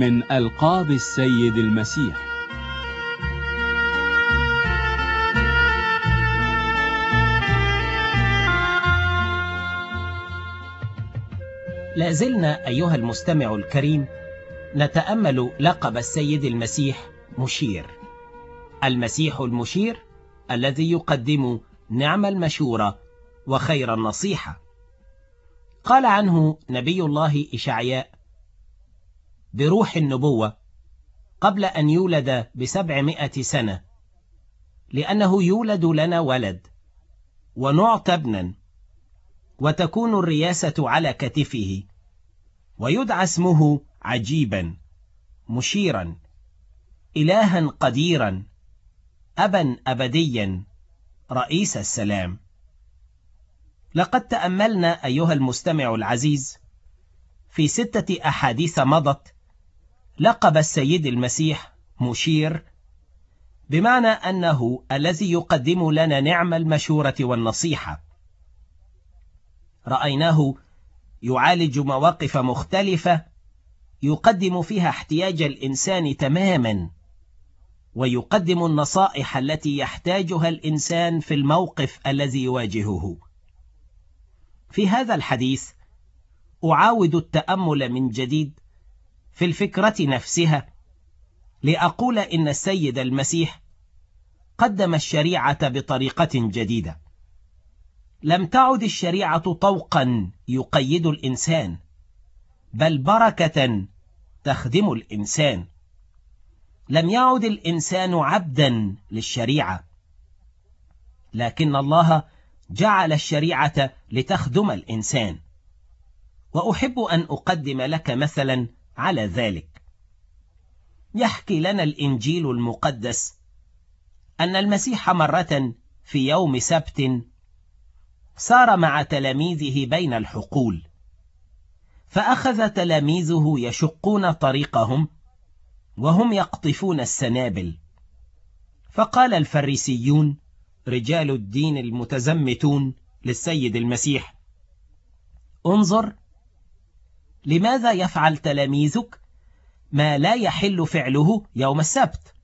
من ألقاب السيد المسيح. لازلنا أيها المستمع الكريم نتأمل لقب السيد المسيح مشير. المسيح المشير الذي يقدم نعم المشورة وخير النصيحة. قال عنه نبي الله إشعياء بروح النبوة قبل أن يولد ب700 سنة: لأنه يولد لنا ولد ونعطى ابنا وتكون الرياسة على كتفه ويدعى اسمه عجيبا، مشيرا، إلها قديرا، أبا أبديا، رئيس السلام. لقد تأملنا أيها المستمع العزيز في 6 أحاديث مضت لقب السيد المسيح مشير، بمعنى أنه الذي يقدم لنا نعم المشورة والنصيحة. رأيناه يعالج مواقف مختلفة يقدم فيها احتياج الإنسان تماما، ويقدم النصائح التي يحتاجها الإنسان في الموقف الذي يواجهه. في هذا الحديث أعاود التأمل من جديد في الفكرة نفسها لأقول إن السيد المسيح قدم الشريعة بطريقة جديدة. لم تعد الشريعة طوقا يقيد الإنسان، بل بركة تخدم الإنسان. لم يعد الإنسان عبدا للشريعة، لكن الله جعل الشريعة لتخدم الإنسان. وأحب أن أقدم لك مثلا على ذلك. يحكي لنا الإنجيل المقدس أن المسيح مرة في يوم سبت سار مع تلاميذه بين الحقول، فأخذ تلاميذه يشقون طريقهم وهم يقطفون السنابل. فقال الفريسيون رجال الدين المتزمتون للسيد المسيح: انظر، لماذا يفعل تلاميذك ما لا يحل فعله يوم السبت؟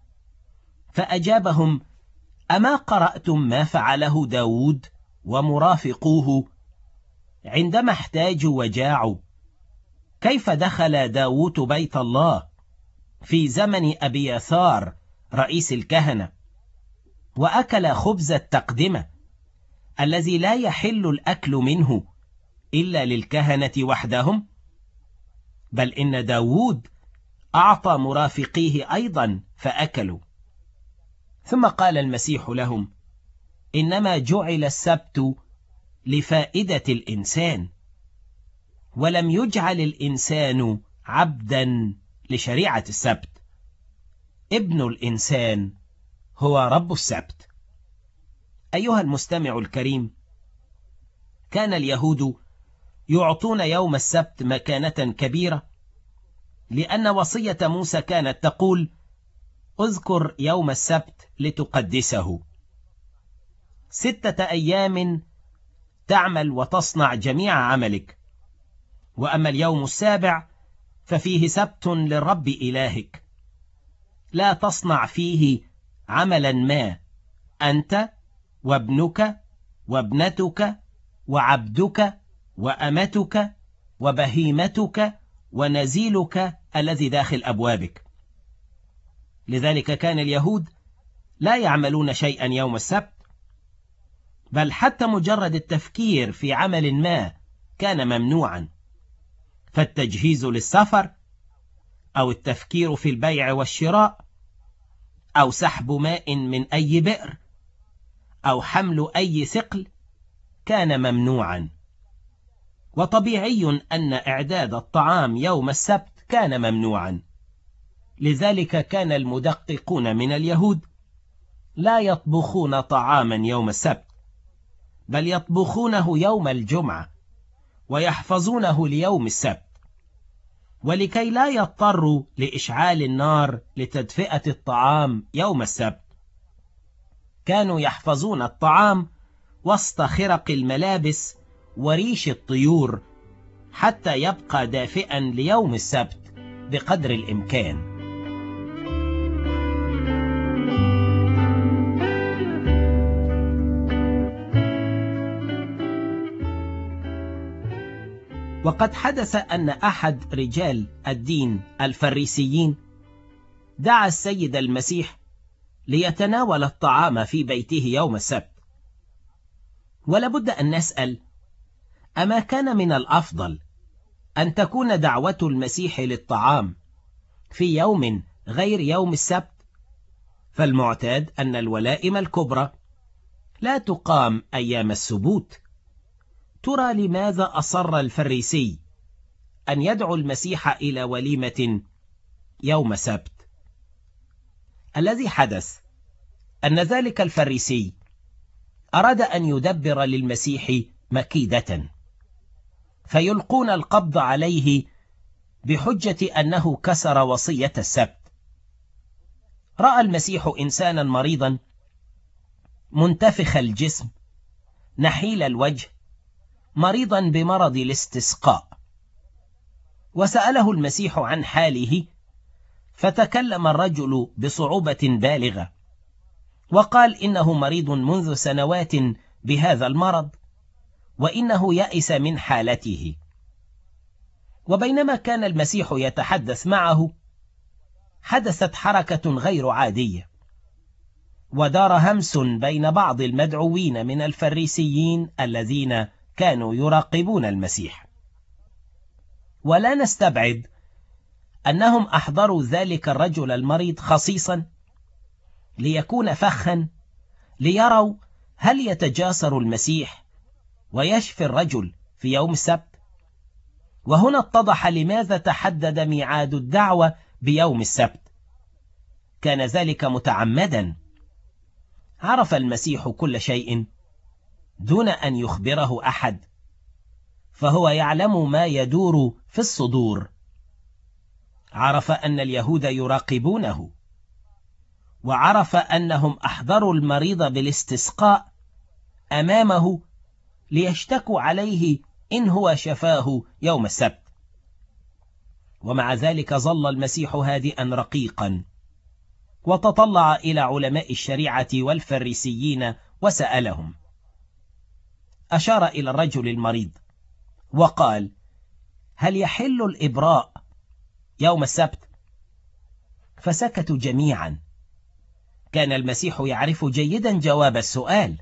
فأجابهم: أما قرأتم ما فعله داود ومرافقوه عندما احتاجوا وجاعوا؟ كيف دخل داود بيت الله في زمن أبياثار رئيس الكهنة وأكل خبز التقدمة الذي لا يحل الأكل منه إلا للكهنة وحدهم؟ بل إن داود أعطى مرافقيه أيضا فأكلوا. ثم قال المسيح لهم: إنما جعل السبت لفائدة الإنسان، ولم يجعل الإنسان عبدا لشريعة السبت. ابن الإنسان هو رب السبت. أيها المستمع الكريم، كان اليهود يعطون يوم السبت مكانة كبيرة، لأن وصية موسى كانت تقول: اذكر يوم السبت لتقدسه، 6 أيام تعمل وتصنع جميع عملك، وأما اليوم السابع ففيه سبت للرب إلهك، لا تصنع فيه عملا ما، أنت وابنك وابنتك وعبدك وأمتك وبهيمتك ونزيلك الذي داخل أبوابك. لذلك كان اليهود لا يعملون شيئا يوم السبت، بل حتى مجرد التفكير في عمل ما كان ممنوعا، فالتجهيز للسفر أو التفكير في البيع والشراء أو سحب ماء من أي بئر أو حمل أي ثقل كان ممنوعا. وطبيعي أن إعداد الطعام يوم السبت كان ممنوعا. لذلك كان المدققون من اليهود لا يطبخون طعاما يوم السبت، بل يطبخونه يوم الجمعة ويحفظونه ليوم السبت، ولكي لا يضطروا لإشعال النار لتدفئة الطعام يوم السبت كانوا يحفظون الطعام وسط خرق الملابس وريش الطيور حتى يبقى دافئا ليوم السبت بقدر الإمكان. وقد حدث أن أحد رجال الدين الفريسيين دعا السيد المسيح ليتناول الطعام في بيته يوم السبت. ولابد أن نسأل: أما كان من الأفضل أن تكون دعوة المسيح للطعام في يوم غير يوم السبت؟ فالمعتاد أن الولائم الكبرى لا تقام أيام السبوت. ترى لماذا أصر الفريسي أن يدعو المسيح إلى وليمة يوم سبت؟ الذي حدث أن ذلك الفريسي أراد أن يدبر للمسيح مكيدة فيلقون القبض عليه بحجة أنه كسر وصية السبت. رأى المسيح إنسانا مريضا منتفخ الجسم نحيل الوجه مريضا بمرض الاستسقاء، وسأله المسيح عن حاله، فتكلم الرجل بصعوبة بالغة وقال إنه مريض منذ سنوات بهذا المرض، وإنه يئس من حالته. وبينما كان المسيح يتحدث معه حدثت حركة غير عادية، ودار همس بين بعض المدعوين من الفريسيين الذين كانوا يراقبون المسيح. ولا نستبعد أنهم أحضروا ذلك الرجل المريض خصيصا ليكون فخا، ليروا هل يتجاسر المسيح ويشفي الرجل في يوم السبت. وهنا اتضح لماذا تحدد ميعاد الدعوة بيوم السبت. كان ذلك متعمدا. عرف المسيح كل شيء دون أن يخبره أحد، فهو يعلم ما يدور في الصدور. عرف أن اليهود يراقبونه، وعرف أنهم أحضروا المريض بالاستسقاء أمامه ليشتكوا عليه إن هو شفاه يوم السبت. ومع ذلك ظل المسيح هادئا رقيقا، وتطلع إلى علماء الشريعة والفريسيين وسألهم. أشار إلى الرجل المريض وقال: هل يحل الإبراء يوم السبت؟ فسكتوا جميعا. كان المسيح يعرف جيدا جواب السؤال.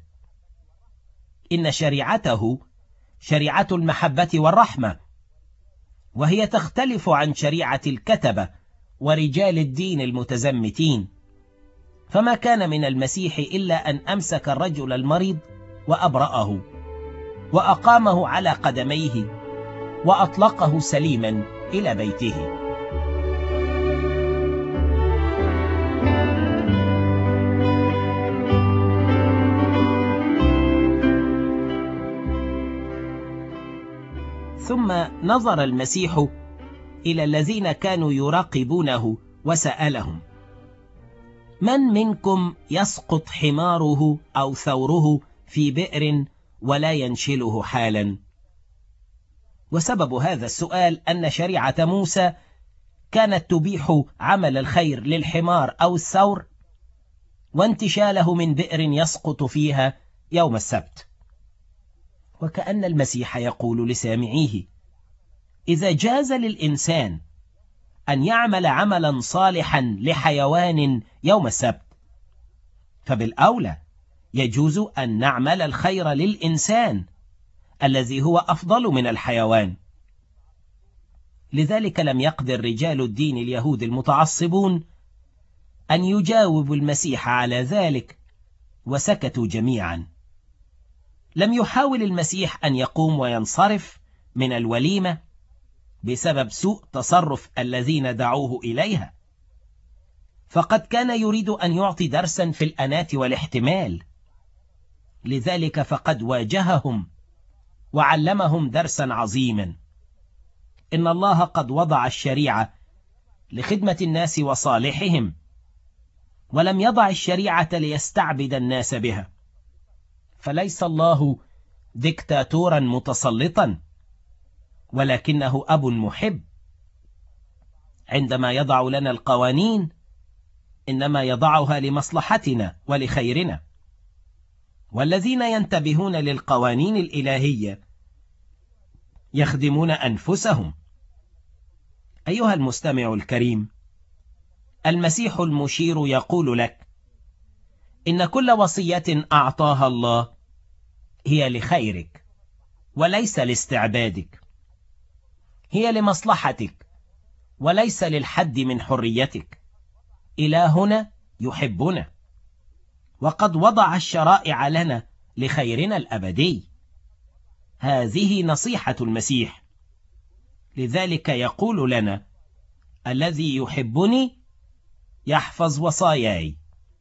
إن شريعته شريعة المحبة والرحمة، وهي تختلف عن شريعة الكتبة ورجال الدين المتزمتين. فما كان من المسيح إلا أن أمسك الرجل المريض وأبرأه، وأقامه على قدميه، وأطلقه سليما إلى بيته. ثم نظر المسيح إلى الذين كانوا يراقبونه وسألهم: من منكم يسقط حماره أو ثوره في بئر ولا ينشله حالا؟ وسبب هذا السؤال أن شريعة موسى كانت تبيح عمل الخير للحمار أو الثور وانتشاله من بئر يسقط فيها يوم السبت. وكأن المسيح يقول لسامعيه: إذا جاز للإنسان أن يعمل عملا صالحا لحيوان يوم السبت، فبالأولى يجوز أن نعمل الخير للإنسان الذي هو أفضل من الحيوان. لذلك لم يقدر رجال الدين اليهود المتعصبون أن يجاوبوا المسيح على ذلك، وسكتوا جميعا. لم يحاول المسيح أن يقوم وينصرف من الوليمة بسبب سوء تصرف الذين دعوه إليها، فقد كان يريد أن يعطي درسا في الأناة والاحتمال. لذلك فقد واجههم وعلمهم درسا عظيما. إن الله قد وضع الشريعة لخدمة الناس وصالحهم، ولم يضع الشريعة ليستعبد الناس بها. فليس الله ديكتاتورا متسلطا، ولكنه أب محب. عندما يضع لنا القوانين إنما يضعها لمصلحتنا ولخيرنا. والذين ينتبهون للقوانين الإلهية يخدمون أنفسهم. أيها المستمع الكريم، المسيح المشير يقول لك إن كل وصية أعطاها الله هي لخيرك وليس لاستعبادك، هي لمصلحتك وليس للحد من حريتك. إلهنا يحبنا وقد وضع الشرائع لنا لخيرنا الأبدي. هذه نصيحة المسيح، لذلك يقول لنا: الذي يحبني يحفظ وصاياي.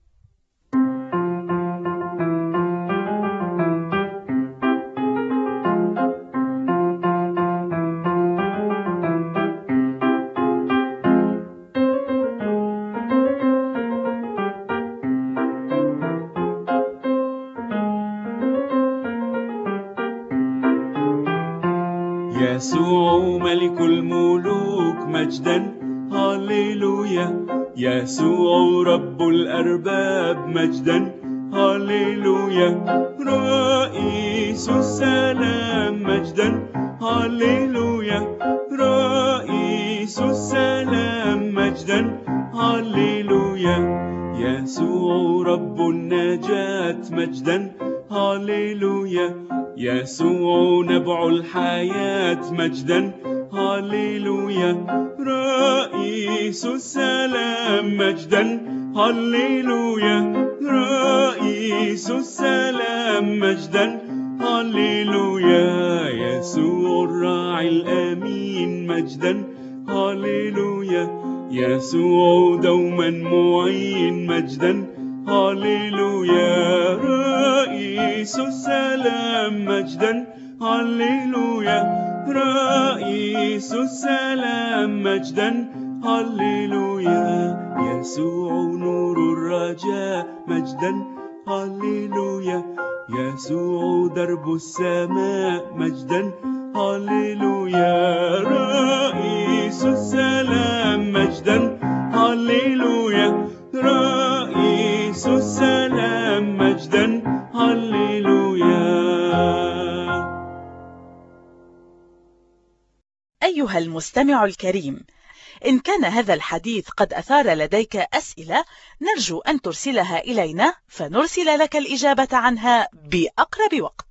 يسوع ملك الملوك مجدا هاليلويا، يسوع رب الأرباب مجدا هاليلويا، رئيس السلام مجدا هاليلويا، رئيس السلام مجدا هاليلويا، يسوع رب النجاة مجدا هاليلويا، يسوع نبع الحياة مجدا هاليلويا، رئيس السلام مجدا هاليلويا، رئيس السلام مجدا هاليلويا، يسوع الراعي الأمين مجدا هاليلويا، يسوع دوما معين مجدا هاليلويا، رئيس السلام مجدا هاليلويا، رئيس السلام مجدا هاليلويا، يسوع نور الرجاء مجدا هاليلويا، يسوع درب السماء مجدا هاليلويا، رئيس السلام مجدا هاليلويا، رئيس السلام مجدا هاليلويا. أيها المستمع الكريم، إن كان هذا الحديث قد أثار لديك أسئلة نرجو أن ترسلها إلينا فنرسل لك الإجابة عنها بأقرب وقت.